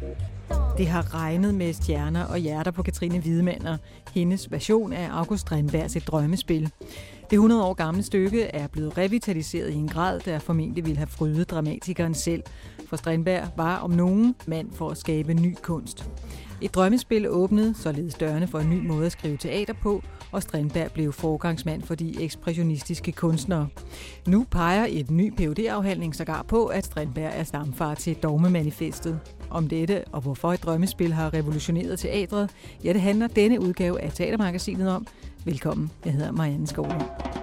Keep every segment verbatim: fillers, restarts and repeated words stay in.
Det har regnet med stjerner og hjerter på Katrine Wiedemann og hendes version af August Strindbergs Et drømmespil. Det hundrede år gamle stykke er blevet revitaliseret i en grad, der formentlig ville have frydet dramatikeren selv. For Strindberg var om nogen mand for at skabe ny kunst. Et drømmespil åbnede således dørene for en ny måde at skrive teater på, og Strindberg blev forgangsmand for de ekspressionistiske kunstnere. Nu peger et ny P H D-afhandling sågar på, at Strindberg er stamfar til Dogmemanifestet. Om dette og hvorfor et drømmespil har revolutioneret teatret, ja, det handler denne udgave af Teatermagasinet om. Velkommen, jeg hedder Marianne Skovling.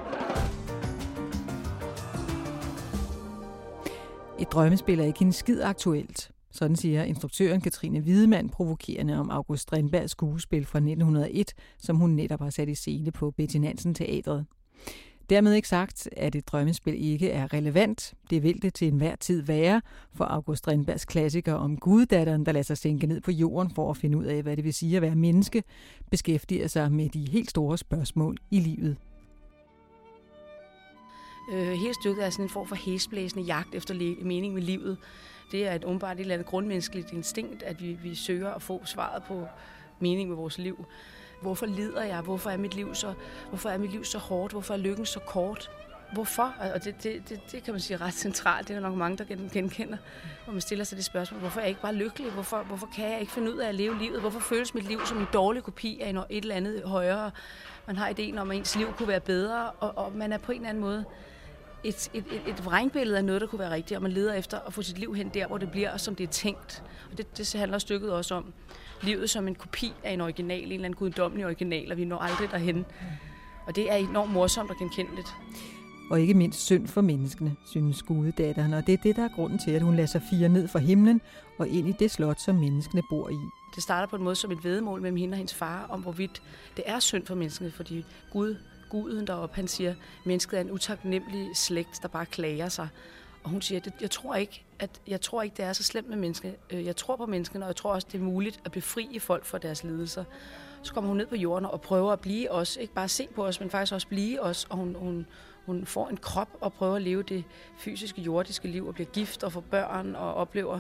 Et drømmespil er ikke en skid aktuelt. Sådan siger instruktøren Katrine Wiedemann provokerende om August Strindbergs skuespil fra nitten hundrede og et, som hun netop har sat i scene på Betty Nansen Teatret. Dermed ikke sagt, at et drømmespil ikke er relevant. Det vil det til enhver tid være, for August Strindbergs klassiker om guddatteren, der lader sig sænke ned på jorden for at finde ud af, hvad det vil sige at være menneske, beskæftiger sig med de helt store spørgsmål i livet. Øh, hele stykket er sådan en form for hæsblæsende jagt efter le- mening med livet. Det er et åbenbart et eller andet grundmenneskeligt instinkt, at vi, vi søger at få svaret på mening med vores liv. Hvorfor lider jeg? Hvorfor er mit liv så, hvorfor er mit liv så hårdt? Hvorfor er lykken så kort? Hvorfor? Og det, det, det, det kan man sige ret centralt. Det er der nok mange, der genkender, hvor man stiller sig det spørgsmål. Hvorfor er jeg ikke bare lykkelig? Hvorfor, hvorfor kan jeg ikke finde ud af at leve livet? Hvorfor føles mit liv som en dårlig kopi af et eller andet højere? Man har ideen om, at ens liv kunne være bedre, og, og man er på en eller anden måde et, et, et, et vrængbillede af noget, der kunne være rigtigt, og man leder efter at få sit liv hen der, hvor det bliver, som det er tænkt. Og det, det handler stykket også om. Livet som en kopi af en original, en eller anden guddommelig original, og vi når aldrig derhen. Og det er enormt morsomt og genkendeligt. Og ikke mindst synd for menneskene, synes guddatteren, og det er det, der er grunden til, at hun lader sig fire ned fra himlen og ind i det slot, som menneskene bor i. Det starter på en måde som et væddemål mellem hende og hendes far, om hvorvidt det er synd for menneskene, fordi Gud, guden deroppe, han siger, at mennesket er en utaknemmelig slægt, der bare klager sig. Og hun siger, at jeg tror ikke, at jeg tror ikke, det er så slemt med mennesker. Jeg tror på menneskene, og jeg tror også, det er muligt at befri folk fra deres lidelser. Så kommer hun ned på jorden og prøver at blive os, ikke bare se på os, men faktisk også blive os. Og hun, hun, hun får en krop og prøver at leve det fysiske, jordiske liv, og bliver gift og får børn og oplever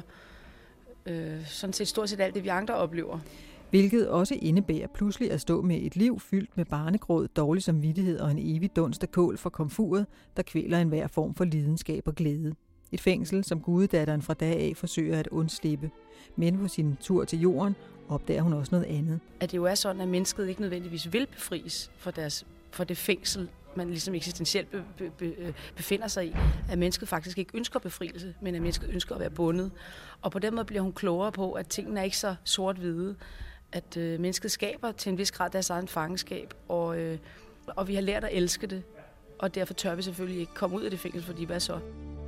øh, sådan set stort set alt det, vi andre oplever. Hvilket også indebærer pludselig at stå med et liv fyldt med barnegråd, dårlig samvittighed og en evig dunst af kål for komfuret, der kvæler enhver form for lidenskab og glæde. Et fængsel, som guddatteren fra dag af forsøger at undslippe. Men på sin tur til jorden opdager hun også noget andet. At det jo er sådan, at mennesket ikke nødvendigvis vil befries for, deres, for det fængsel, man ligesom eksistentielt be, be, be, befinder sig i. At mennesket faktisk ikke ønsker befrielse, men at mennesket ønsker at være bundet. Og på den måde bliver hun klogere på, at tingene er ikke så sort-hvide. At øh, mennesket skaber til en vis grad deres egen fangenskab, og, øh, og vi har lært at elske det, og derfor tør vi selvfølgelig ikke komme ud af det fængsel, fordi hvad så?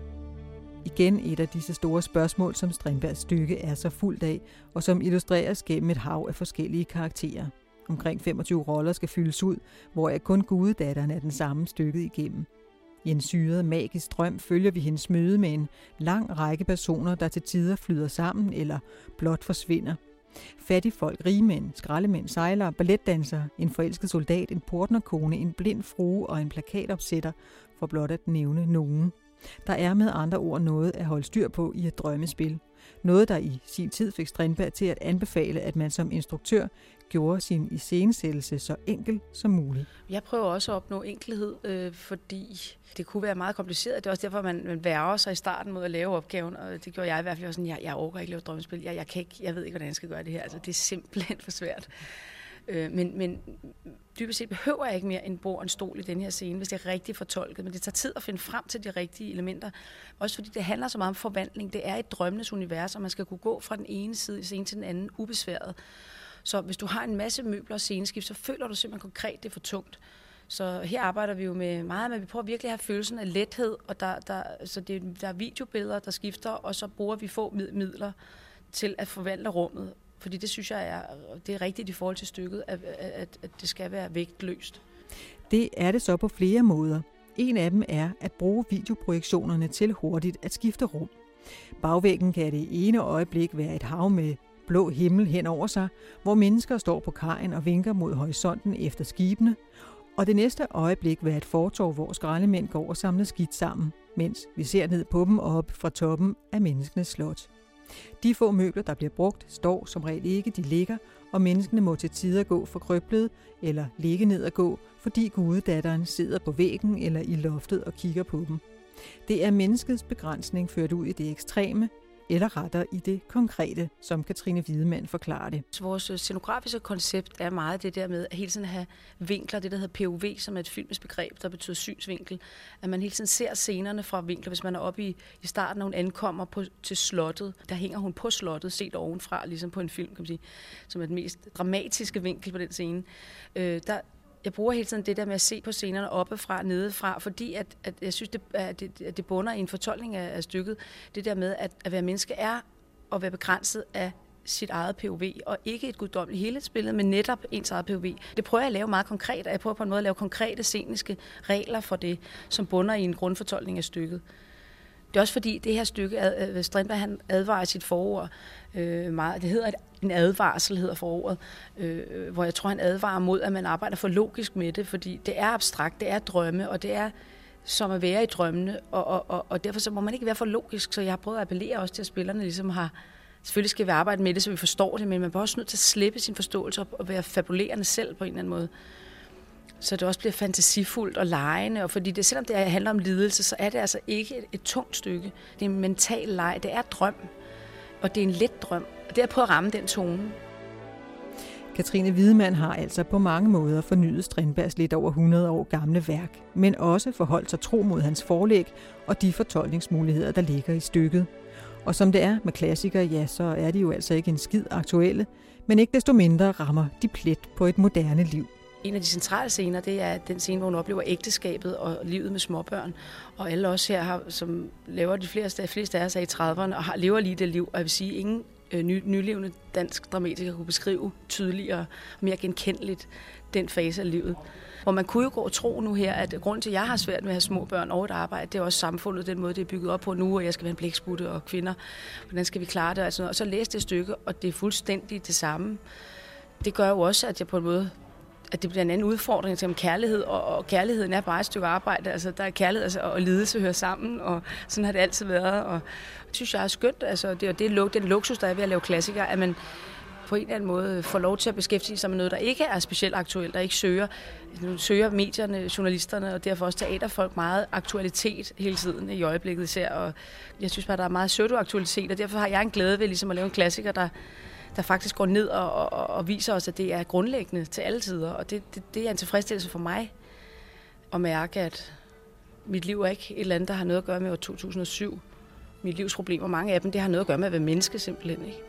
Igen et af disse store spørgsmål, som Strindbergs stykke er så fuldt af, og som illustreres gennem et hav af forskellige karakterer. Omkring femogtyve roller skal fyldes ud, hvor kun guddatteren er den samme stykket igennem. I en syret, magisk drøm følger vi hendes møde med en lang række personer, der til tider flyder sammen eller blot forsvinder. Fattigfolk, rigmænd, skraldemænd, sejlere, balletdansere, en forelsket soldat, en portnerkone, en blind frue og en plakatopsætter, for blot at nævne nogen. Der er med andre ord noget at holde styr på i et drømmespil. Noget, der i sin tid fik Strindberg til at anbefale, at man som instruktør gjorde sin iscenesættelse så enkel som muligt. Jeg prøver også at opnå enkelhed, øh, fordi det kunne være meget kompliceret. Det er også derfor, man, man værger sig i starten mod at lave opgaven, og det gjorde jeg i hvert fald også sådan, jeg, jeg overgår ikke lave drømmespil. Jeg, jeg, kan ikke, jeg ved ikke, hvordan jeg skal gøre det her. Altså, det er simpelthen for svært. Øh, men, men dybest set behøver jeg ikke mere en bord og en stol i den her scene, hvis det er rigtig fortolket. Men det tager tid at finde frem til de rigtige elementer. Også fordi det handler så meget om forvandling. Det er et drømmenes univers, og man skal kunne gå fra den ene side i scenen til den anden ubesværet. Så hvis du har en masse møbler og sceneskift, så føler du simpelthen konkret, det er for tungt. Så her arbejder vi jo med meget, men vi prøver virkelig at have følelsen af lethed, og der, der, så det, der er videobilleder, der skifter, og så bruger vi få midler til at forvandle rummet. Fordi det synes jeg er, det er rigtigt i forhold til stykket, at, at, at det skal være vægtløst. Det er det så på flere måder. En af dem er at bruge videoprojektionerne til hurtigt at skifte rum. Bagvæggen kan det ene øjeblik være et hav med blå himmel hen over sig, hvor mennesker står på kajen og vinker mod horisonten efter skibene, og det næste øjeblik være et fortov, hvor skraldemænd går og samler skidt sammen, mens vi ser ned på dem og op fra toppen af menneskenes slot. De få møbler, der bliver brugt, står som regel ikke, de ligger, og menneskene må til tider gå forkrøblede eller ligge ned og gå, fordi gudedatteren sidder på væggen eller i loftet og kigger på dem. Det er menneskets begrænsning ført ud i det ekstreme, eller retter i det konkrete, som Katrine Wiedemann forklarer det. Vores scenografiske koncept er meget det der med at hele tiden have vinkler, det der hedder P O V, som er et filmisk begreb, der betyder synsvinkel. At man hele tiden ser scenerne fra vinkler. Hvis man er oppe i, i starten, når hun ankommer på, til slottet, der hænger hun på slottet, set ovenfra, ligesom på en film, kan man sige, som er den mest dramatiske vinkel på den scene. Øh, der Jeg bruger hele tiden det der med at se på scenerne oppefra, nedefra, fordi at, at jeg synes, det, at det, at det bunder i en fortolkning af, af stykket. Det der med, at, at være menneske er at være begrænset af sit eget P O V, og ikke et guddommeligt helhedsbillede, men netop ens eget P O V. Det prøver jeg at lave meget konkret, og jeg prøver på en måde at lave konkrete sceniske regler for det, som bunder i en grundfortolkning af stykket. Det er også fordi, det her stykke, ad, Strindberg han advarer i sit forord øh, meget. Det hedder en advarsel, hedder forordet, øh, hvor jeg tror, han advarer mod, at man arbejder for logisk med det, fordi det er abstrakt, det er drømme, og det er som at være i drømmene, og, og, og, og derfor så må man ikke være for logisk, så jeg har prøvet at appellere også til, at spillerne ligesom har, selvfølgelig skal vi arbejde med det, så vi forstår det, men man er også nødt til at slippe sin forståelse op og være fabulerende selv på en eller anden måde. Så det også bliver fantasifuldt og legende, og fordi det, selvom det handler om lidelse, så er det altså ikke et, et tungt stykke. Det er en mental leg, det er drøm, og det er en let drøm, og det er på at ramme den tone. Katrine Wiedemann har altså på mange måder fornyet Strindbergs lidt over hundrede år gamle værk, men også forholdt sig tro mod hans forlæg og de fortolkningsmuligheder, der ligger i stykket. Og som det er med klassikere, ja, så er de jo altså ikke en skid aktuelle, men ikke desto mindre rammer de plet på et moderne liv. En af de centrale scener, det er den scene, hvor hun oplever ægteskabet og livet med småbørn. Og alle os her, har, som laver de fleste, fleste af os er i trediverne og har, lever lige det liv. Og jeg vil sige, ingen øh, ny, nylevende dansk dramatiker kunne beskrive tydeligere og mere genkendeligt den fase af livet. Hvor man kunne jo gå og tro nu her, at grunden til, at jeg har svært med at have små børn og et arbejde, det er også samfundet, den måde, det er bygget op på nu, og jeg skal være en blæksputte og kvinder. Hvordan skal vi klare det? Altså, og så læste det stykke, og det er fuldstændig det samme. Det gør jo også, at jeg på en måde at det bliver en anden udfordring til om kærlighed, og, og kærligheden er bare et stykke arbejde. Altså, der er kærlighed altså, og lidelse hører sammen, og sådan har det altid været. Og det synes jeg er skønt. Altså, det er det er den luksus, der er ved at lave klassikere, at man på en eller anden måde får lov til at beskæftige sig med noget, der ikke er specielt aktuelt, der ikke søger. Nu søger medierne, journalisterne, og derfor også teaterfolk meget aktualitet hele tiden i øjeblikket især. Og jeg synes bare, der er meget pseudo-aktualitet, og derfor har jeg en glæde ved ligesom at lave en klassiker, der der faktisk går ned og, og, og viser os, at det er grundlæggende til alle tider. Og det, det, det er en tilfredsstillelse for mig at mærke, at mit liv er ikke et eller andet, der har noget at gøre med år to tusind og syv. Mit livs problemer, mange af dem, det har noget at gøre med at være menneske simpelthen, ikke?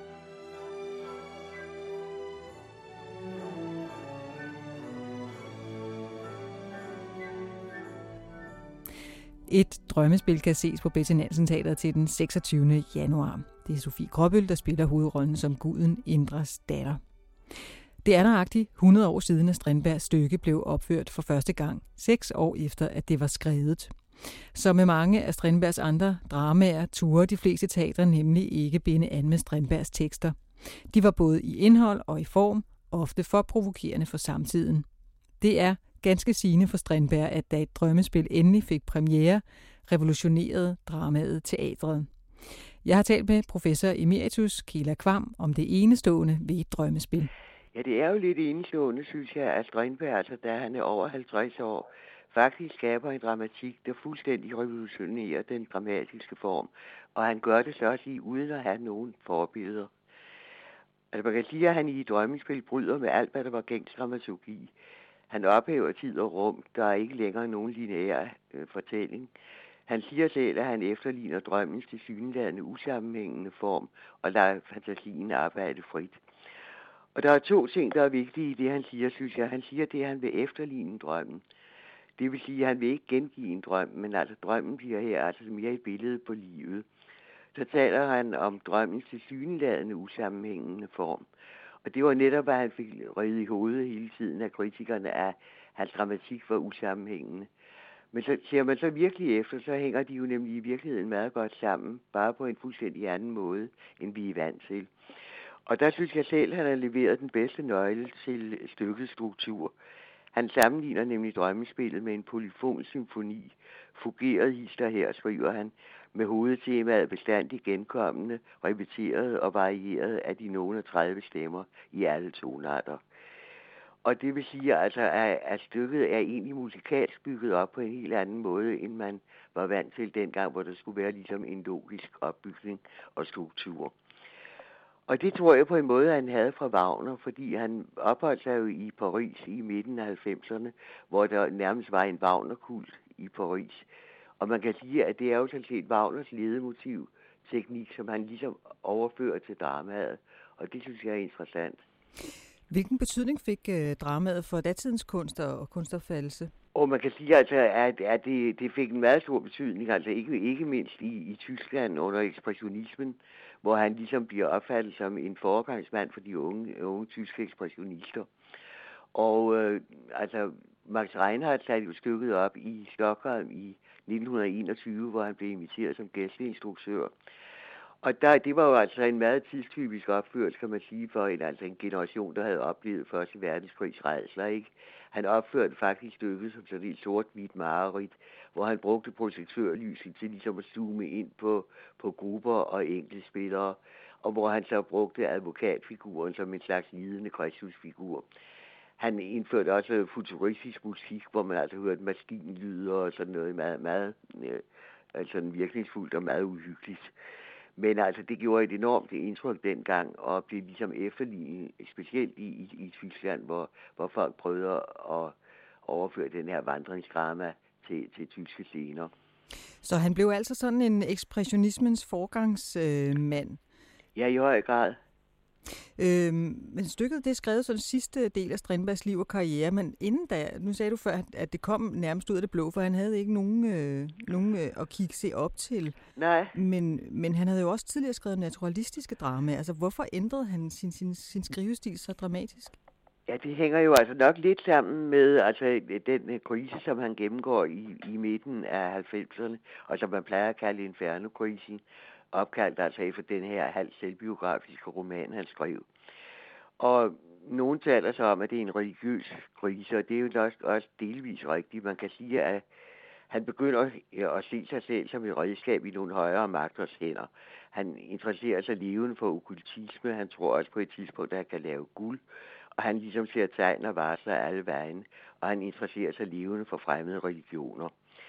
Et drømmespil kan ses på Betty Nansen Teatret til den seksogtyvende januar. Det er Sofie Gråbøl, der spiller hovedrollen som guden Indras datter. Det er nøjagtigt hundrede år siden, at Strindbergs stykke blev opført for første gang, seks år efter, at det var skrevet. Så med mange af Strindbergs andre dramaer turde de fleste teatre nemlig ikke binde an med Strindbergs tekster. De var både i indhold og i form, ofte for provokerende for samtiden. Det er ganske sigende for Strindberg, at da et drømmespil endelig fik premiere, revolutionerede dramaet teatret. Jeg har talt med professor emeritus Kela Kvam om det enestående ved et drømmespil. Ja, det er jo lidt enestående, synes jeg, at Strindberg, altså da han er over halvtreds år, faktisk skaber en dramatik, der fuldstændig revolutionerer den dramatiske form. Og han gør det så også lige uden at have nogen forbilleder. Altså man kan sige, at han i et drømmespil bryder med alt, hvad der var gængs dramaturgi. Han ophæver tid og rum, der er ikke længere nogen lineær øh, fortælling. Han siger selv, at han efterligner drømmens tilsyneladende usammenhængende form, og lader fantasien arbejde frit. Og der er to ting, der er vigtige i det, han siger, synes jeg. Han siger, det, at han vil efterligne drømmen. Det vil sige, at han vil ikke gengive en drøm, men altså drømmen bliver her altså mere et billede på livet. Så taler han om drømmens tilsyneladende usammenhængende form. Og det var netop, hvad han fik røget i hovedet hele tiden af kritikerne, at hans dramatik var usammenhængende. Men så ser man så virkelig efter, så hænger de jo nemlig i virkeligheden meget godt sammen, bare på en fuldstændig anden måde, end vi er vant til. Og der synes jeg selv, at han har leveret den bedste nøgle til stykkets struktur. Han sammenligner nemlig drømmespillet med en polyfonsymfoni. Fugeret hister her, skriver han, med hovedtemaet bestandigt genkommende, repeteret og varieret af de nogle tredive stemmer i alle tonarter. Og det vil sige, altså, at, at stykket er egentlig musikalsk bygget op på en helt anden måde, end man var vant til dengang, hvor der skulle være ligesom en logisk opbygning og struktur. Og det tror jeg på en måde, han havde fra Wagner, fordi han opholdt sig jo i Paris i midten af halvfemserne, hvor der nærmest var en Wagner-kult i Paris. Og man kan sige, at det er jo sådan set Wagners ledemotiv teknik, som han ligesom overfører til dramaet. Og det synes jeg er interessant. Hvilken betydning fik øh, dramaet for datidens kunst og kunstopfattelse? Og man kan sige, altså, at, at det, det fik en meget stor betydning, altså ikke, ikke mindst i, i Tyskland under ekspressionismen, hvor han ligesom bliver opfattet som en foregangsmand for de unge, unge tyske ekspressionister. Og øh, altså, Max Reinhardt satte jo stykket op i Stockholm i nitten enogtyve, hvor han blev inviteret som gæsteinstruktør. Og der, det var jo altså en meget tidstypisk opførelse, kan man sige, for en, altså en generation, der havde oplevet første verdenskrigs rædsler, ikke? Han opførte faktisk stykket som sådan et sort-hvidt mareridt, hvor han brugte projektørlyset til ligesom at zoome ind på, på grupper og enkeltspillere, og hvor han så brugte advokatfiguren som en slags lidende kristusfigur. Han indførte også futuristisk musik, hvor man altså hørte maskinlyder og sådan noget meget, meget øh, altså virkningsfuldt og meget uhyggeligt. Men altså, det gjorde et enormt indtryk dengang, og blev ligesom efterlignet, specielt i, i, i Tyskland, hvor, hvor folk prøvede at overføre den her vandringsdrama til, til tyske scener. Så han blev altså sådan en ekspressionismens forgangsmand? Øh, ja, i høj grad. Øhm, men stykket, det er skrevet som sidste del af Strindbergs liv og karriere, men inden da, nu sagde du før, at det kom nærmest ud af det blå, for han havde ikke nogen, øh, nogen øh, at kigge se op til. Nej. Men, men han havde jo også tidligere skrevet naturalistiske dramaer. Altså, hvorfor ændrede han sin, sin, sin skrivestil så dramatisk? Ja, det hænger jo altså nok lidt sammen med altså, den krise, som han gennemgår i, i midten af halvfemserne, og som man plejer at kalde Inferno-krisen, opkaldt altså efter den her halvt selvbiografiske roman, han skrev. Og nogen taler så om, at det er en religiøs krise, og det er jo også, også delvis rigtigt. Man kan sige, at han begynder at se sig selv som et redskab i nogle højere magters hænder. Han interesserer sig levende for okkultisme, han tror også på et tidspunkt, at han kan lave guld, og han ligesom ser tegn og varsler alle vejen, og han interesserer sig levende for fremmede religioner.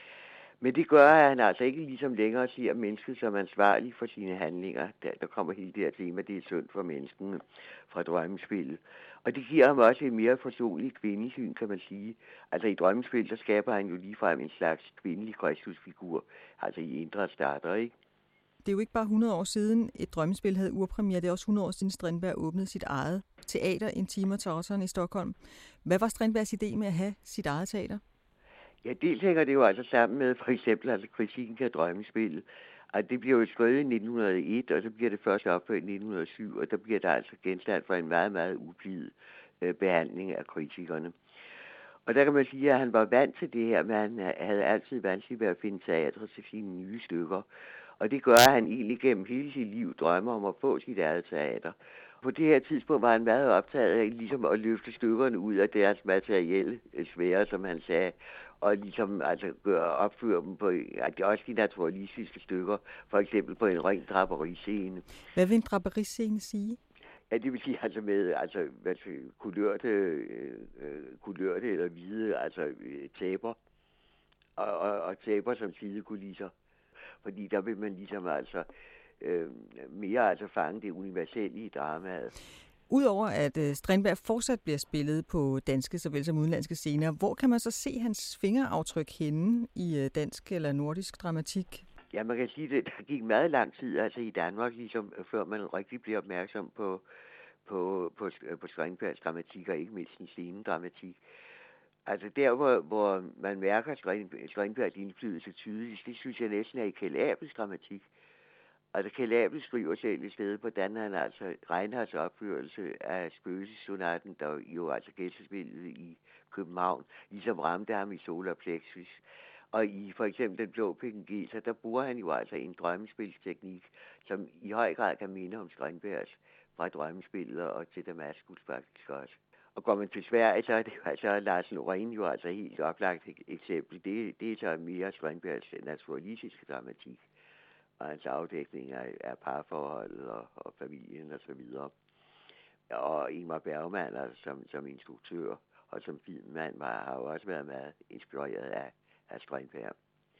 Men det gør, at han altså ikke ligesom længere ser mennesket som ansvarlig for sine handlinger. Der, der kommer hele det her tema, det er synd for menneskene fra drømmespillet. Og det giver ham også et mere forsonligt kvindesyn, kan man sige. Altså i drømmespillet, der skaber han jo ligefrem en slags kvindelig kristusfigur, altså i indre starter, ikke? Det er jo ikke bare hundrede år siden, et drømmespil havde urpremiere. Det er også hundrede år siden, Strindberg åbnede sit eget teater, Intima Teatern i Stockholm. Hvad var Strindbergs idé med at have sit eget teater? Ja, dels hænger det jo altså sammen med for eksempel altså kritikken af drømmespillet. Og det bliver jo skrevet i nitten hundrede og en, og så bliver det først opført i nitten hundrede og syv, og der bliver der altså genstand for en meget, meget ublid øh, behandling af kritikerne. Og der kan man sige, at han var vant til det her, men han havde altid vanskeligt ved at finde teatre til sine nye stykker. Og det gør, at han egentlig gennem hele sit liv drømmer om at få sit eget teater. På det her tidspunkt var han meget optaget af ligesom at løfte stykkerne ud af deres materielle sfære, som han sagde, og ligesom altså gøre opføre dem på altså også de naturalistiske stykker, for eksempel på en ren draperiscene. Hvad vil en draperiscene sige? Ja, det vil sige altså med altså hvad kulørte, øh, kulørte eller hvide altså øh, tæpper og, og, og tæpper som sidekulisser, fordi der vil man ligesom altså øh, mere altså fange det universelle i dramaet. Udover at øh, Strindberg fortsat bliver spillet på danske såvel som udenlandske scener, hvor kan man så se hans fingeraftryk henne i øh, dansk eller nordisk dramatik? Ja, man kan sige, at der gik meget lang tid altså i Danmark, ligesom før man rigtig bliver opmærksom på, på, på, på Strindbergs dramatik, og ikke mindst den scenedramatik. Altså der, hvor, hvor man mærker Strindbergs indflydelse tydeligt, det synes jeg næsten er i Kjeld Abels dramatik. Altså Kjeld Abel skriver selv et sted, hvordan han altså Reinhardts opførelse af Spøgelsessonaten, der jo altså gæstespillet i København, ligesom ramte ham i solar plexus. Og i for eksempel Den blå Pekingeser, der bruger han jo altså en drømmespilsteknik, som i høj grad kan minde om Strindbergs fra drømmespillet og til Damaskus faktisk også. Og går man til Sverige, så er det jo altså Lars Norén jo altså helt oplagt eksempel. Det, det er så mere Strindbergs naturalistiske dramatik, og hans afdækning af, af parforholdet og, og familien og så videre. Og Ingmar Bergman altså, som, som instruktør og som filmmand var, har jo også været meget inspireret af, af Strindberg.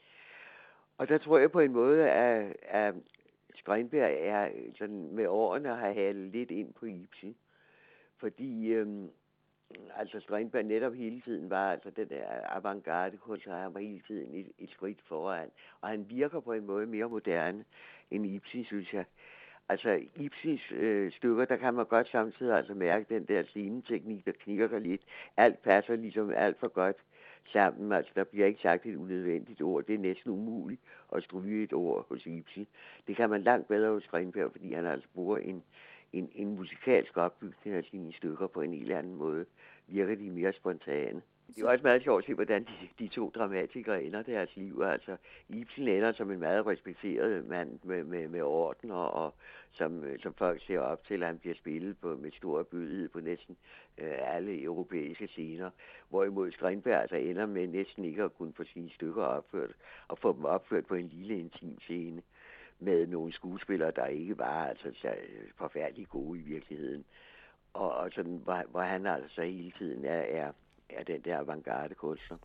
Og der tror jeg på en måde, at, at Strindberg er sådan med årene har halet lidt ind på Ibsen. Fordi øhm, altså Strindberg netop hele tiden var altså den der avantgarde kunst, og han var hele tiden et, et skridt foran. Og han virker på en måde mere moderne end Ibsen, synes jeg. Altså Ibsens øh, stykker, der kan man godt samtidig altså mærke den der sceneteknik, der knirker lidt. Alt passer ligesom alt for godt sammen. Altså der bliver ikke sagt et unødvendigt ord. Det er næsten umuligt at stryge et ord hos Ibsen. Det kan man langt bedre hos Strindberg, fordi han altså bruger en, en, en musikalsk opbygning af sine stykker på en helt anden måde. Virker de mere spontane. Det er også meget sjovt at se, hvordan de, de to dramatikere ender deres liv. Altså, Ibsen ender som en meget respekteret mand med, med, med orden, og, og som, som folk ser op til, at han bliver spillet på, med stor bødighed på næsten øh, alle europæiske scener. Hvorimod Strindberg altså ender med næsten ikke at kunne få sine stykker opført, og få dem opført på en lille intim scene med nogle skuespillere, der ikke var altså, så forfærdeligt gode i virkeligheden. Og, og sådan, hvor, hvor han altså hele tiden er... er er den der avantgarde kunstner.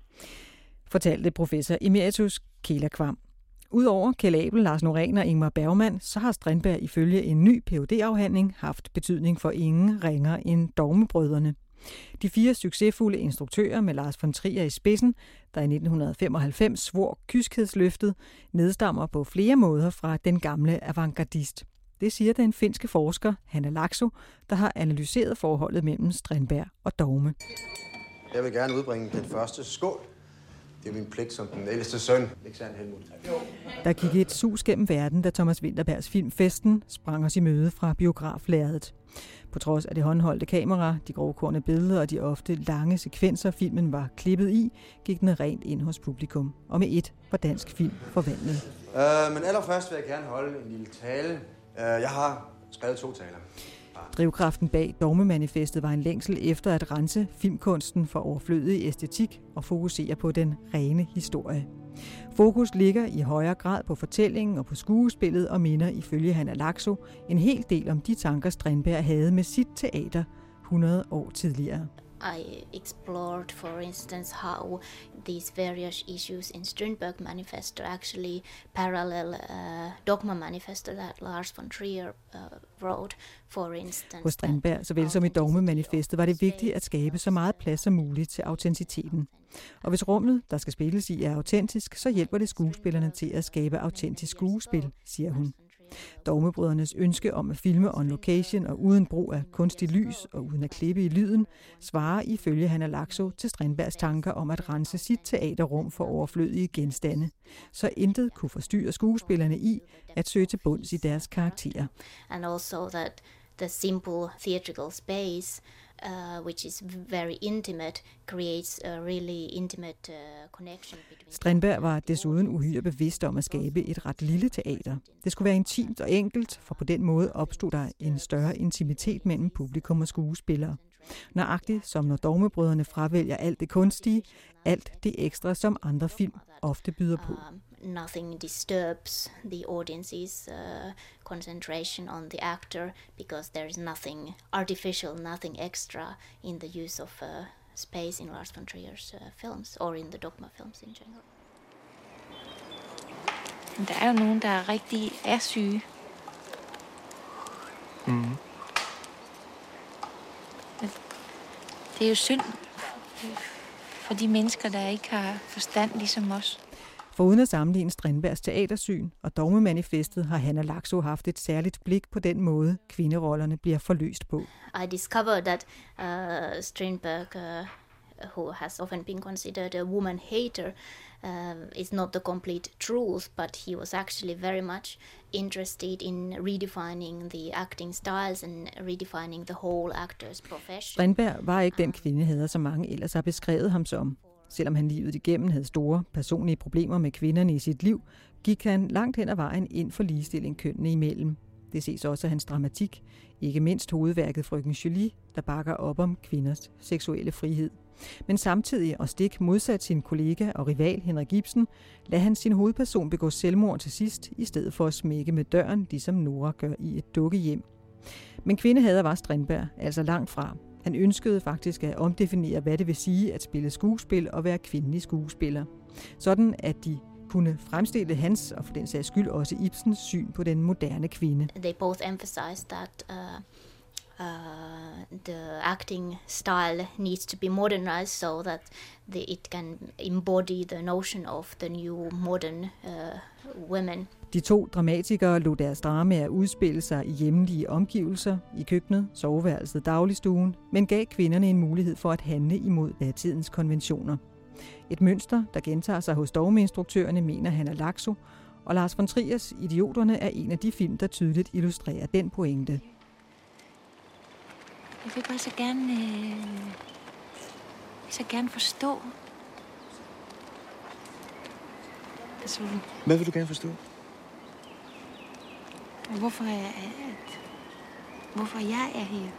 Fortalte professor emeritus Kela Kvam. Udover Kjeld Abel, Lars Norén og Ingmar Bergman, så har Strindberg ifølge en ny P H D-afhandling haft betydning for ingen ringer end Dogmebrødrene. De fire succesfulde instruktører med Lars von Trier i spidsen, der i nitten femoghalvfems svor kyskhedssløftet, nedstammer på flere måder fra den gamle avantgardist. Det siger den finske forsker Hanna Laakso, der har analyseret forholdet mellem Strindberg og dogme. Jeg vil gerne udbringe den første skål. Det er min pligt som den ældste søn. Ikke sandt, Helmut? Der gik et sus gennem verden, da Thomas Vinterbergs film Festen sprang os i møde fra biograflærredet. På trods af det håndholdte kamera, de grovkornede billeder og de ofte lange sekvenser, filmen var klippet i, gik den rent ind hos publikum. Og med et var dansk film forvandlet. Uh, men allerførst vil jeg gerne holde en lille tale. Uh, jeg har skrevet to taler. Drivkraften bag Dogmemanifestet var en længsel efter at rense filmkunsten for overflødig æstetik og fokusere på den rene historie. Fokus ligger i højere grad på fortællingen og på skuespillet og minder ifølge Hanna Laakso en hel del om de tanker, Strindberg havde med sit teater hundrede år tidligere. I explored, for instance, how these various issues in Strindberg Manifesto actually parallel uh, Dogma Manifesto that Lars von Trier uh, wrote, for instance. Hos Strindberg, såvel som i Dogme-manifestet, var det vigtigt at skabe så meget plads som muligt til autenticiteten. Og hvis rummet, der skal spilles i, er autentisk, så hjælper det skuespillerne til at skabe autentisk skuespil, siger hun. Dogmebrødrenes ønske om at filme on location og uden brug af kunstig lys og uden at klippe i lyden, svarer ifølge Hanna Laakso til Strindbergs tanker om at rense sit teaterrum for overflødige genstande, så intet kunne forstyrre skuespillerne i at søge til bunds i deres karakterer. And also that the simple theatrical space, Uh, which is very intimate, creates a really intimate uh, connection between. Strindberg var desuden uhyre bevidst om at skabe et ret lille teater. Det skulle være intimt og enkelt, for på den måde opstod der en større intimitet mellem publikum og skuespillere. Nøjagtigt som når Dogmebrødrene fravælger alt det kunstige, alt det ekstra, som andre film ofte byder på. Um, nothing disturbs the audience's uh, concentration on the actor because there is nothing artificial, nothing extra in the use of uh, space in Lars von Trier's uh, films or in the Dogma films in general. Der er jo nogen, der rigtig er syge. Mm. Det er jo synd for de mennesker, der ikke har forstand ligesom os. For uden at sammenligne Strindbergs teatersyn og Dogmemanifestet har Hanna Laakso haft et særligt blik på den måde, kvinderollerne bliver forløst på. I discovered that uh, Strindberg, uh, who has often been considered a woman hater, uh, is not the complete truth, but he was actually very much interested in redefining the acting styles and redefining the whole actor's profession. Strindberg var ikke den kvindehader, som mange ellers har beskrevet ham som. Selvom han livet igennem havde store personlige problemer med kvinderne i sit liv, gik han langt hen ad vejen ind for ligestilling kønnene imellem. Det ses også af hans dramatik, ikke mindst hovedværket Frøken Julie, der bakker op om kvinders seksuelle frihed. Men samtidig og stik modsat sin kollega og rival Henrik Ibsen, lader han sin hovedperson begå selvmord til sidst, i stedet for at smække med døren, ligesom Nora gør i Et dukkehjem. Men kvindehader var Strindberg altså langt fra. Han ønskede faktisk at omdefinere, hvad det vil sige at spille skuespil og være kvindelig skuespiller. Sådan at de kunne fremstille hans, og for den sags skyld også Ibsens, syn på den moderne kvinde. They both emphasize that uh, uh, the acting style needs to be modernized so that the, it can embody the notion of the new modern uh, women. De to dramatikere lod deres dramaer udspille sig i hjemlige omgivelser, i køkkenet, soveværelset, dagligstuen, men gav kvinderne en mulighed for at handle imod datidens konventioner. Et mønster, der gentager sig hos dogmeinstruktørerne, mener Hanna Laakso, og Lars von Triers Idioterne er en af de film, der tydeligt illustrerer den pointe. Jeg vil bare så gerne, øh, så gerne forstå. Altså, hvad vil du gerne forstå? Hvorfor jeg er, hvorfor jeg er her.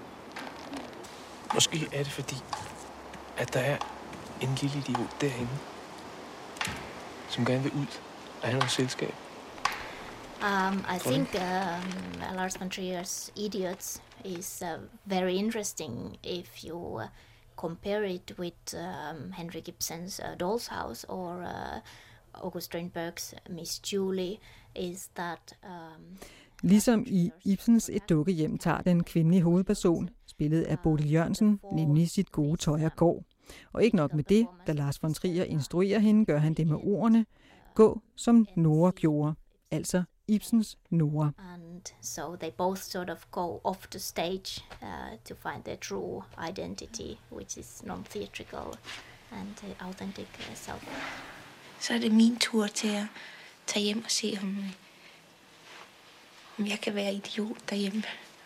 Måske er det fordi, at der er en lille idiot derinde, som gerne vil ud og have noget selskab. Um, I think um, Lars von Trier's Idiots is uh, very interesting if you uh, compare it with um, Henrik Ibsen's uh, Doll's House or uh, August Strindberg's Miss Julie, is that... Um, Ligesom i Ibsens Et dukkehjem tager den kvindelige hovedperson, spillet af Bodil Jørgensen, nemlig sit gode tøj og går. Og ikke nok med det, da Lars von Trier instruerer hende, gør han det med ordene, gå som Nora gjorde, altså Ibsens Nora. And so they both sort of go off the stage uh, to find their true identity, which is non-theatrical and uh, authentic uh, self. Så er det min tur til at tage hjem og se, om, om jeg kan være idiot derhjemme.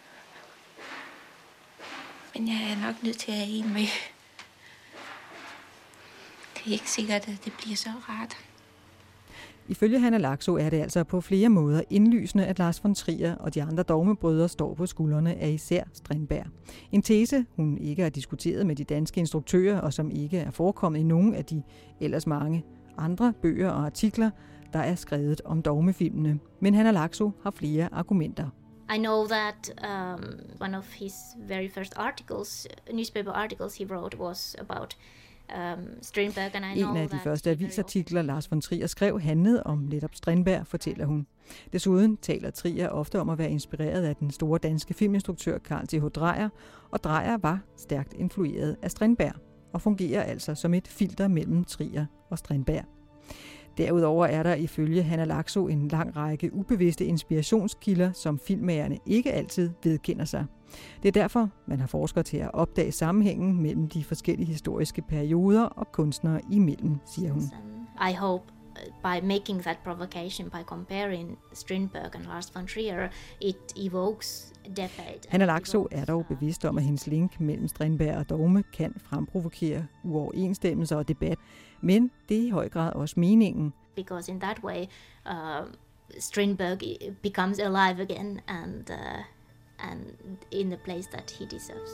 Men jeg er nok nødt til at have en med. Det er ikke sikkert, at det bliver så rart. Ifølge Hanna Laakso er det altså på flere måder indlysende, at Lars von Trier og de andre dogmebrødre står på skuldrene af især Strindberg. En tese, hun ikke har diskuteret med de danske instruktører, og som ikke er forekommet i nogen af de ellers mange andre bøger og artikler, der er skrevet om dogmefilmene. Men Hanna Laakso har flere argumenter. I know that um, one of his very first articles, newspaper articles he wrote, was about um, Strindberg, and I know En af de that første avisartikler, Lars von Trier skrev, handlede om netop Strindberg, fortæller hun. Desuden taler Trier ofte om at være inspireret af den store danske filminstruktør Carl Th. Dreyer, og Dreyer var stærkt influeret af Strindberg, og fungerer altså som et filter mellem Trier og Strindberg. Derudover er der ifølge Hanna Laakso en lang række ubevidste inspirationskilder, som filmmagerne ikke altid vedkender sig. Det er derfor, man har forskere til at opdage sammenhængen mellem de forskellige historiske perioder og kunstnere imellem, siger hun. I hope by making that provocation, by comparing Strindberg and Lars von Trier, it evokes debate. Hanna Laakso er dog bevidst om, at hendes link mellem Strindberg og dogme kan fremprovokere uoverensstemmelser og debat, men det er i høj grad også meningen. Because in that way, uh, Strindberg becomes alive again and, uh, and in the place that he deserves.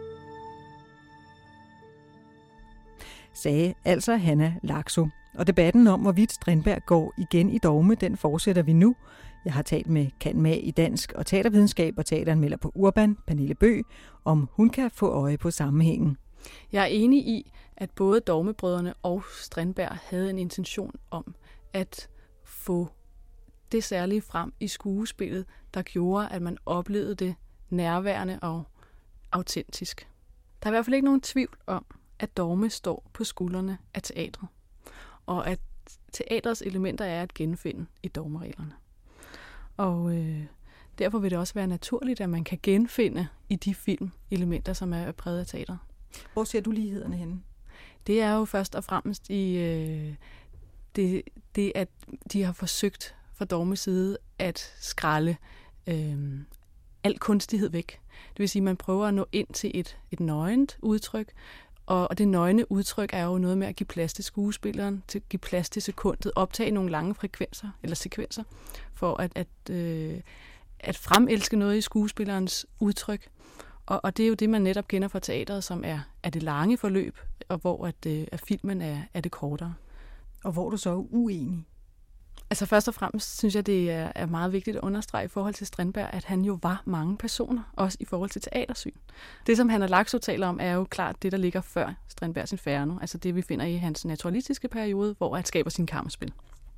Sagde altså Hanna Laakso. Og debatten om, hvorvidt Strindberg går igen i dogme, den fortsætter vi nu. Jeg har talt med cand.mag i dansk og teatervidenskab og teateranmelder på Urban, Pernille Bøgh, om hun kan få øje på sammenhængen. Jeg er enig i, at både dogmebrødrene og Strindberg havde en intention om at få det særlige frem i skuespillet, der gjorde, at man oplevede det nærværende og autentisk. Der er i hvert fald ikke nogen tvivl om, at dogme står på skuldrene af teatret, og at teatrets elementer er at genfinde i dogmereglerne. Og øh, derfor vil det også være naturligt, at man kan genfinde i de filmelementer, som er præget af teatret. Hvor ser du lighederne henne? Det er jo først og fremmest i øh, det, det, at de har forsøgt fra dogmes side at skrælle øh, al kunstighed væk. Det vil sige, at man prøver at nå ind til et, et nøgent udtryk, og, og det nøgne udtryk er jo noget med at give plads til skuespilleren, til at give plads til sekundet, optage nogle lange frekvenser eller sekvenser, for at, at, øh, at fremelske noget i skuespillerens udtryk. Og, og det er jo det, man netop kender fra teateret, som er, er det lange forløb, og hvor at, at filmen er, er det kortere. Og hvor er du så uenig? Altså først og fremmest synes jeg, det er, er meget vigtigt at understrege i forhold til Strindberg, at han jo var mange personer, også i forhold til teatersyn. Det, som han og Laxo taler om, er jo klart det, der ligger før Strindbergs Inferno, altså det, vi finder i hans naturalistiske periode, hvor han skaber sin kammerspil.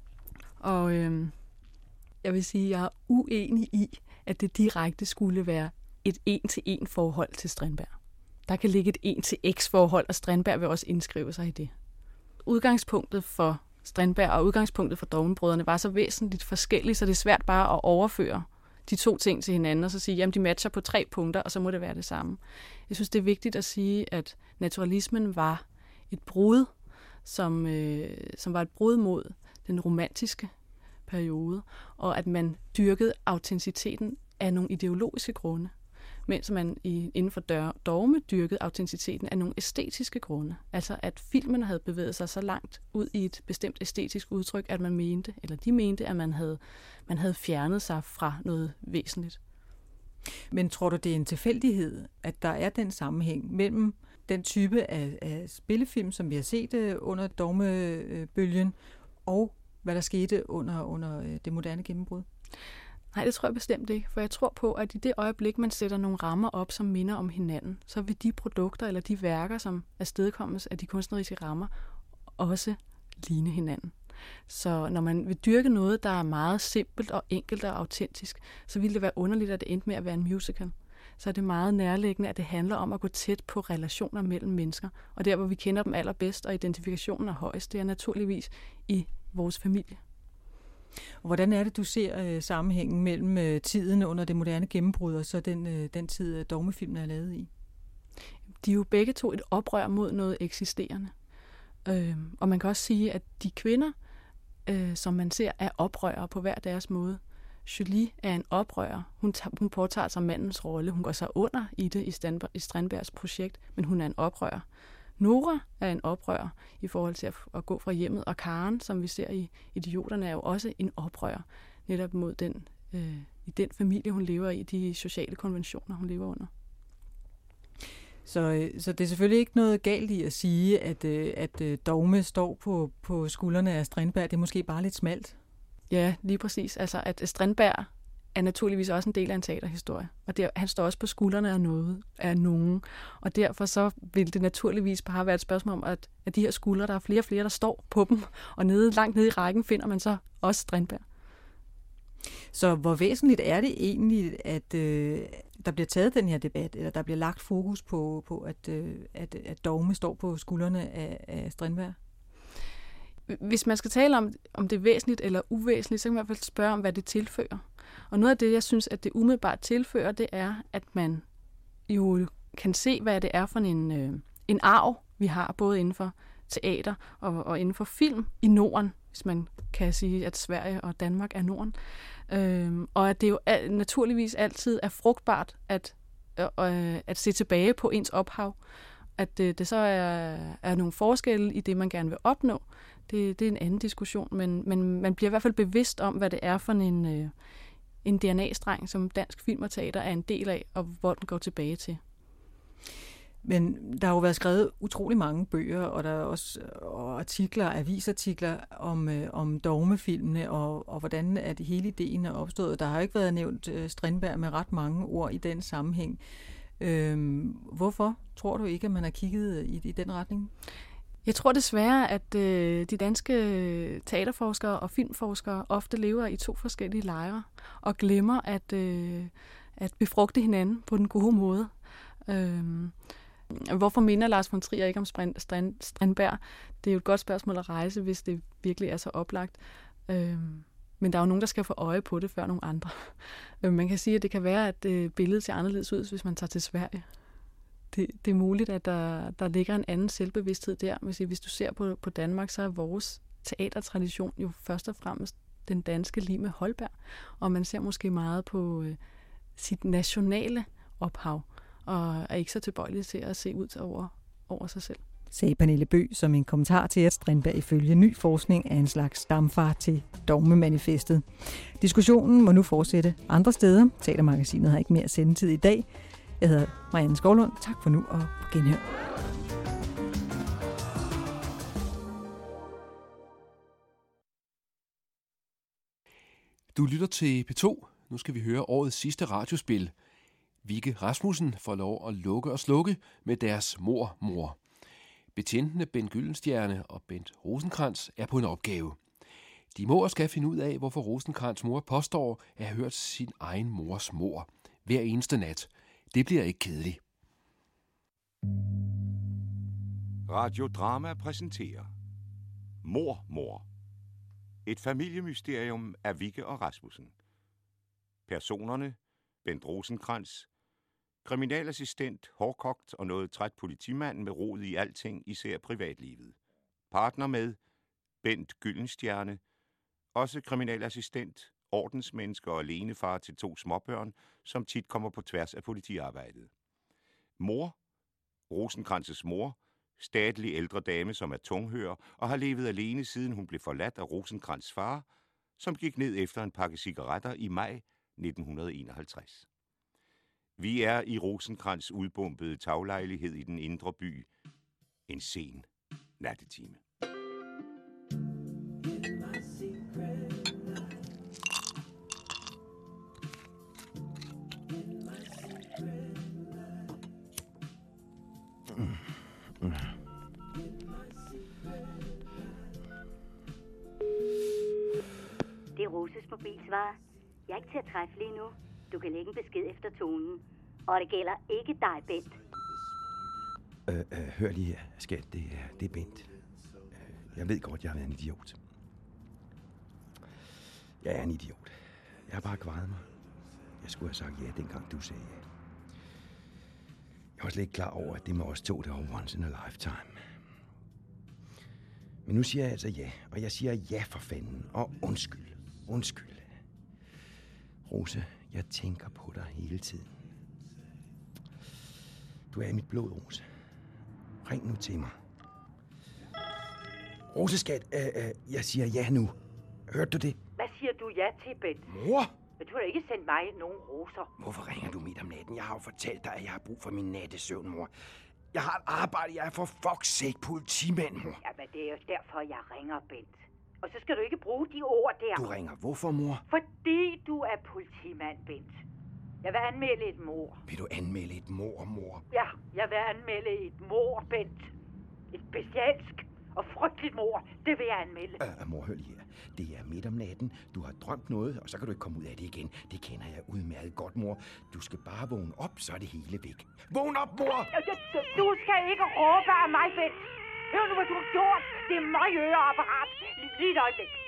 Og øh, jeg vil sige, at jeg er uenig i, at det direkte skulle være et en-til-en forhold til Strindberg. Der kan ligge et en-til-x-forhold, og Strindberg vil også indskrive sig i det. Udgangspunktet for Strindberg og udgangspunktet for Dogmebrødrene var så væsentligt forskellige, så det er svært bare at overføre de to ting til hinanden, og så sige, jamen de matcher på tre punkter, og så må det være det samme. Jeg synes, det er vigtigt at sige, at naturalismen var et brud, som, øh, som var et brud mod den romantiske periode, og at man dyrkede autenticiteten af nogle ideologiske grunde, mens man i, inden for dogme dyrkede autenticiteten af nogle æstetiske grunde. Altså at filmen havde bevæget sig så langt ud i et bestemt æstetisk udtryk, at man mente, eller de mente, at man havde, man havde fjernet sig fra noget væsentligt. Men tror du, det er en tilfældighed, at der er den sammenhæng mellem den type af, af spillefilm, som vi har set under dogmebølgen, og hvad der skete under, under det moderne gennembrud? Nej, det tror jeg bestemt ikke, for jeg tror på, at i det øjeblik, man sætter nogle rammer op, som minder om hinanden, så vil de produkter eller de værker, som afstedkommes af de kunstneriske rammer, også ligne hinanden. Så når man vil dyrke noget, der er meget simpelt og enkelt og autentisk, så vil det være underligt, at det endte med at være en musical. Så er det meget nærliggende, at det handler om at gå tæt på relationer mellem mennesker. Og der, hvor vi kender dem allerbedst, og identifikationen er højst, det er naturligvis i vores familie. Og hvordan er det, du ser øh, sammenhængen mellem øh, tiden under det moderne gennembrud og så den, øh, den tid, dogmefilmen er lavet i? De er jo begge to et oprør mod noget eksisterende. Øh, og man kan også sige, at de kvinder, øh, som man ser, er oprørere på hver deres måde. Julie er en oprører. Hun, tager, hun påtager sig mandens rolle. Hun går så under i det i, Strindberg, i Strindbergs projekt, men hun er en oprører. Nora er en oprører i forhold til at, at gå fra hjemmet, og Karen, som vi ser i Idioterne, er jo også en oprører netop mod den, øh, i den familie, hun lever i, de sociale konventioner, hun lever under. Så, så det er selvfølgelig ikke noget galt i at sige, at, at dogme står på, på skuldrene af Strindberg. Det er måske bare lidt smalt. Ja, lige præcis. Altså, at Strindberg er naturligvis også en del af en teaterhistorie. Og der, han står også på skuldrene af noget, af nogen. Og derfor så vil det naturligvis bare være et spørgsmål om, at, at de her skuldre, der er flere og flere, der står på dem. Og nede, langt nede i rækken finder man så også Strindberg. Så hvor væsentligt er det egentlig, at øh, der bliver taget den her debat, eller der bliver lagt fokus på, på at, øh, at, at dogme står på skuldrene af, af Strindberg? Hvis man skal tale om, om det er væsentligt eller uvæsentligt, så kan man i hvert fald spørge om, hvad det tilfører. Og noget af det, jeg synes, at det umiddelbart tilfører, det er, at man jo kan se, hvad det er for en, øh, en arv, vi har, både inden for teater og, og inden for film i Norden, hvis man kan sige, at Sverige og Danmark er Norden. Øhm, og at det jo er, naturligvis altid er frugtbart at, øh, at se tilbage på ens ophav. At det, det så er, er nogle forskelle i det, man gerne vil opnå, det, det er en anden diskussion, men, men man bliver i hvert fald bevidst om, hvad det er for en, øh, en D N A-streng, som dansk film og teater er en del af, og hvor den går tilbage til. Men der har jo været skrevet utrolig mange bøger, og der er også og artikler, avisartikler om, øh, om dogmefilmene, og, og hvordan er det hele ideen er opstået. Der har ikke været nævnt øh, Strindberg med ret mange ord i den sammenhæng. Øh, hvorfor tror du ikke, at man har kigget i, i den retning? Jeg tror desværre, at øh, de danske teaterforskere og filmforskere ofte lever i to forskellige lejre, og glemmer at, øh, at befrugte hinanden på den gode måde. Øh, Hvorfor minder Lars von Trier ikke om Strindberg? Det er jo et godt spørgsmål at rejse, hvis det virkelig er så oplagt. Øhm, men der er jo nogen, der skal få øje på det før nogle andre. Øhm, man kan sige, at det kan være, at øh, billedet ser anderledes ud, hvis man tager til Sverige. Det, det er muligt, at der, der ligger en anden selvbevidsthed der. Hvis, hvis du ser på, på Danmark, så er vores teatertradition jo først og fremmest den danske lig med Holberg. Og man ser måske meget på øh, sit nationale ophav, og er ikke så tilbøjelig til at se ud over, over sig selv. sagde Pernille Bøgh som en kommentar til, at Strindberg ifølge ny forskning er en slags stamfar til dogmemanifestet. Diskussionen må nu fortsætte andre steder. Teatermagasinet har ikke mere sendetid i dag. Jeg hedder Marianne Skovlund. Tak for nu og på genhør. Du lytter til P to. Nu skal vi høre årets sidste radiospil. Vigge Rasmussen får lov at lukke og slukke med deres mor-mor. Betjentene Bent Gyldenstierne og Bent Rosenkrantz er på en opgave. De må og skal finde ud af, hvorfor Rosenkrantz mor påstår at have hørt sin egen mors mor hver eneste nat. Det bliver ikke kedeligt. Radiodrama præsenterer Mor-mor. Et familiemysterium af Vigge og Rasmussen. Personerne: Bent Rosenkrantz, kriminalassistent, hårdkogt og noget træt politimand med rod i alting, især privatlivet. Partner med Bent Gyldenstierne, også kriminalassistent, ordensmenneske og alenefar til to småbørn, som tit kommer på tværs af politiarbejdet. Mor: Rosenkrantz's mor, statlig ældre dame, som er tunghør og har levet alene siden hun blev forladt af Rosenkrantz' far, som gik ned efter en pakke cigaretter i maj nitten enoghalvtreds. Vi er i Rosenkrantz' udbombede taglejlighed i den indre by. En sen nattetime. Det er Roses mobilsvarer. Jeg er ikke til at træffe lige nu. Du kan lægge en besked efter tonen. Og det gælder ikke dig, Bent. Øh, øh, hør lige her, skat. Det er, det er Bent. Jeg ved godt, jeg har været en idiot. Jeg er en idiot. Jeg har bare kvaret mig. Jeg skulle have sagt ja, dengang du sagde ja. Jeg var slet ikke klar over, at det med os to, det var once in a lifetime. Men nu siger jeg altså ja, og jeg siger ja for fanden. Og undskyld, undskyld. Rose, jeg tænker på dig hele tiden. Du er i mit blod, Rose. Ring nu til mig. Rose, skat, øh, øh, jeg siger ja nu. Hørte du det? Hvad siger du ja til, Bent? Mor! Men du har ikke sendt mig nogen roser. Hvorfor ringer du midt om natten? Jeg har jo fortalt dig, at jeg har brug for min nattesøvn, mor. Jeg har et arbejde, jeg er for fuck's sake politimand, mor. Jamen, det er jo derfor, jeg ringer, Bent. Og så skal du ikke bruge de ord der. Du ringer hvorfor, mor? Fordi du er politimand, Bent. Jeg vil anmelde et mord. Vil du anmelde et mord, mor? Ja, jeg vil anmelde et mord, Bent. Et bestialsk og frygteligt mord. Det vil jeg anmelde. Øh, mor, hør lige her. Det er midt om natten. Du har drømt noget, og så kan du ikke komme ud af det igen. Det kender jeg udmærket godt, mor. Du skal bare vågne op, så er det hele væk. Vågn op, mor! Du skal ikke råbe af mig, Bent. Hør nu, hvad du har gjort. Det er mig øreapparat. Lige et øjeblik.